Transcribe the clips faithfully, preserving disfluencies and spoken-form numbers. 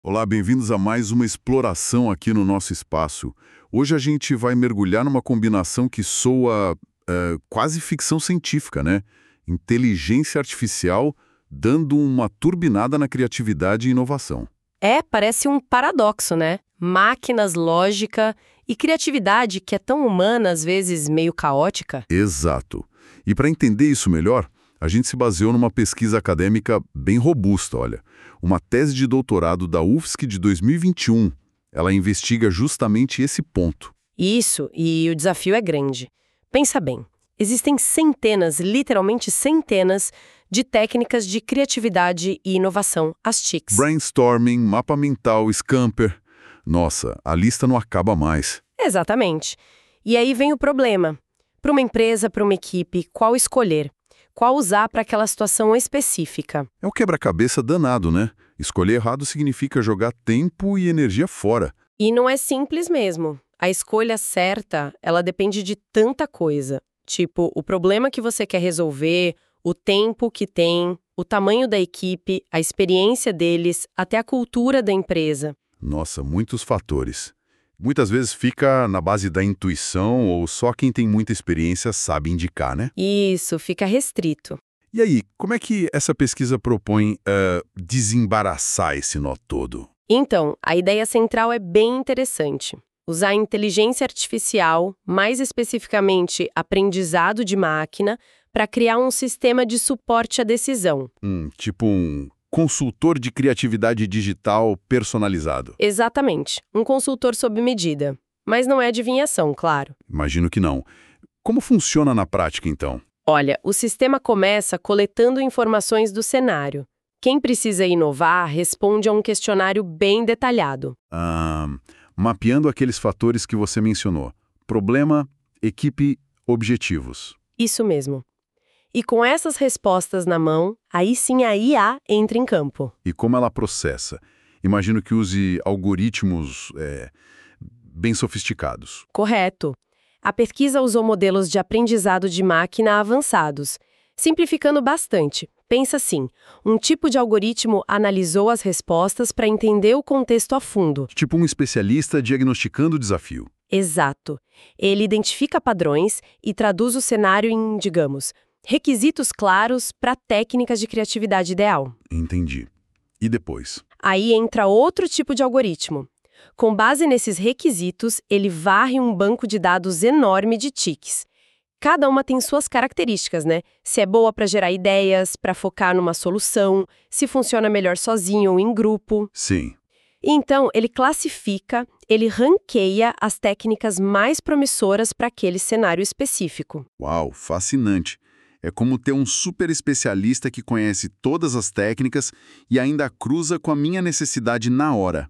Olá, bem-vindos a mais uma exploração aqui no nosso espaço. Hoje a gente vai mergulhar numa combinação que soa eh, quase ficção científica, né? Inteligência artificial dando uma turbinada na criatividade e inovação. É, parece um paradoxo, né? Máquinas, lógica e criatividade que é tão humana, às vezes meio caótica. Exato. E para entender isso melhor, a gente se baseou numa pesquisa acadêmica bem robusta, olha. Uma tese de doutorado da U F S C de dois mil e vinte e um. Ela investiga justamente esse ponto. Isso, e o desafio é grande. Pensa bem, existem centenas, literalmente centenas, de técnicas de criatividade e inovação, as T I Cs. Brainstorming, mapa mental, Scamper. Nossa, a lista não acaba mais. Exatamente. E aí vem o problema. Para uma empresa, para uma equipe, qual escolher? Qual usar para aquela situação específica? É um quebra-cabeça danado, né? Escolher errado significa jogar tempo e energia fora. E não é simples mesmo. A escolha certa, ela depende de tanta coisa. Tipo, o problema que você quer resolver, o tempo que tem, o tamanho da equipe, a experiência deles, até a cultura da empresa. Nossa, muitos fatores. Muitas vezes fica na base da intuição ou só quem tem muita experiência sabe indicar, né? Isso, fica restrito. E aí, como é que essa pesquisa propõe uh, desembaraçar esse nó todo? Então, a ideia central é bem interessante. Usar a inteligência artificial, mais especificamente aprendizado de máquina, para criar um sistema de suporte à decisão. Hum, tipo um consultor de criatividade digital personalizado. Exatamente, um consultor sob medida. Mas não é adivinhação, claro. Imagino que não. Como funciona na prática, então? Olha, o sistema começa coletando informações do cenário. Quem precisa inovar responde a um questionário bem detalhado. Ah, mapeando aqueles fatores que você mencionou. Problema, equipe, objetivos. Isso mesmo. E com essas respostas na mão, aí sim a I A entra em campo. E como ela processa? Imagino que use algoritmos é, bem sofisticados. Correto. A pesquisa usou modelos de aprendizado de máquina avançados. Simplificando bastante, pensa assim, um tipo de algoritmo analisou as respostas para entender o contexto a fundo. Tipo um especialista diagnosticando o desafio. Exato. Ele identifica padrões e traduz o cenário em, digamos, requisitos claros para técnicas de criatividade ideal. Entendi. E depois? Aí entra outro tipo de algoritmo. Com base nesses requisitos, ele varre um banco de dados enorme de T I Cs. Cada uma tem suas características, né? Se é boa para gerar ideias, para focar numa solução, se funciona melhor sozinho ou em grupo. Sim. Então, ele classifica, ele ranqueia as técnicas mais promissoras para aquele cenário específico. Uau, fascinante. É como ter um super especialista que conhece todas as técnicas e ainda cruza com a minha necessidade na hora.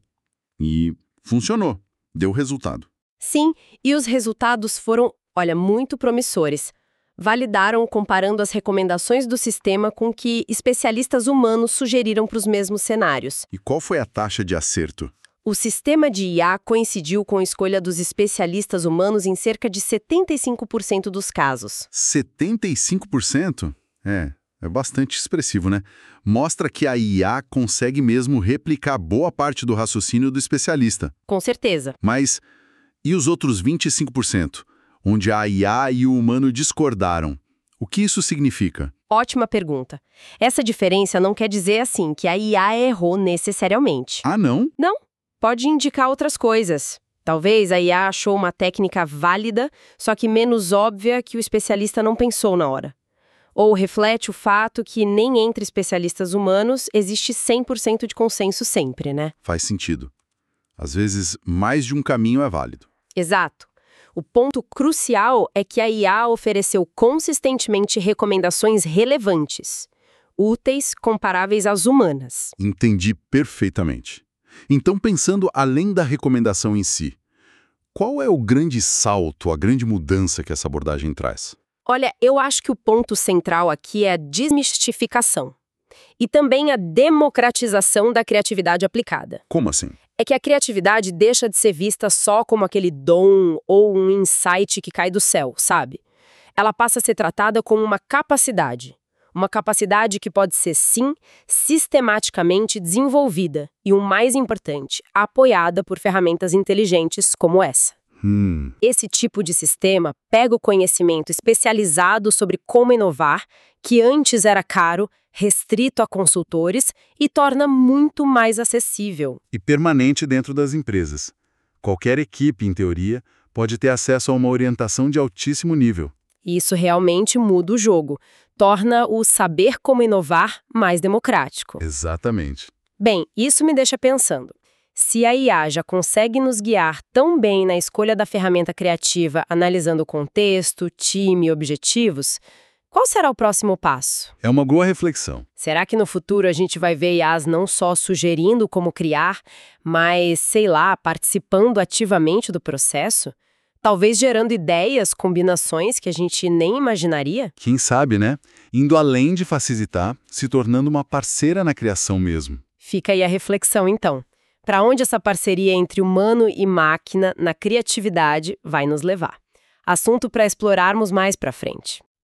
E funcionou. Deu resultado. Sim, e os resultados foram, olha, muito promissores. Validaram comparando as recomendações do sistema com o que especialistas humanos sugeriram para os mesmos cenários. E qual foi a taxa de acerto? O sistema de I A coincidiu com a escolha dos especialistas humanos em cerca de setenta e cinco por cento dos casos. setenta e cinco por cento? É, é bastante expressivo, né? Mostra que a I A consegue mesmo replicar boa parte do raciocínio do especialista. Com certeza. Mas e os outros vinte e cinco por cento, onde a I A e o humano discordaram? O que isso significa? Ótima pergunta. Essa diferença não quer dizer, assim, que a I A errou necessariamente. Ah, não? Não. Pode indicar outras coisas. Talvez a I A achou uma técnica válida, só que menos óbvia que o especialista não pensou na hora. Ou reflete o fato que nem entre especialistas humanos existe cem por cento de consenso sempre, né? Faz sentido. Às vezes, mais de um caminho é válido. Exato. O ponto crucial é que a I A ofereceu consistentemente recomendações relevantes, úteis, comparáveis às humanas. Entendi perfeitamente. Então, pensando além da recomendação em si, qual é o grande salto, a grande mudança que essa abordagem traz? Olha, eu acho que o ponto central aqui é a desmistificação e também a democratização da criatividade aplicada. Como assim? É que a criatividade deixa de ser vista só como aquele dom ou um insight que cai do céu, sabe? Ela passa a ser tratada como uma capacidade, Uma capacidade que pode ser, sim, sistematicamente desenvolvida e, o mais importante, apoiada por ferramentas inteligentes como essa. Hum, Esse tipo de sistema pega o conhecimento especializado sobre como inovar, que antes era caro, restrito a consultores, e torna muito mais acessível. e permanente dentro das empresas. Qualquer equipe, em teoria, pode ter acesso a uma orientação de altíssimo nível. E isso realmente muda o jogo, torna o saber como inovar mais democrático. Exatamente. Bem, isso me deixa pensando. Se a I A já consegue nos guiar tão bem na escolha da ferramenta criativa, analisando o contexto, time e objetivos, qual será o próximo passo? É uma boa reflexão. Será que no futuro a gente vai ver I As não só sugerindo como criar, mas, sei lá, participando ativamente do processo? Talvez gerando ideias, combinações que a gente nem imaginaria? Quem sabe, né? Indo além de facilitar, se tornando uma parceira na criação mesmo. Fica aí a reflexão, então. Para onde essa parceria entre humano e máquina na criatividade vai nos levar? Assunto para explorarmos mais para frente.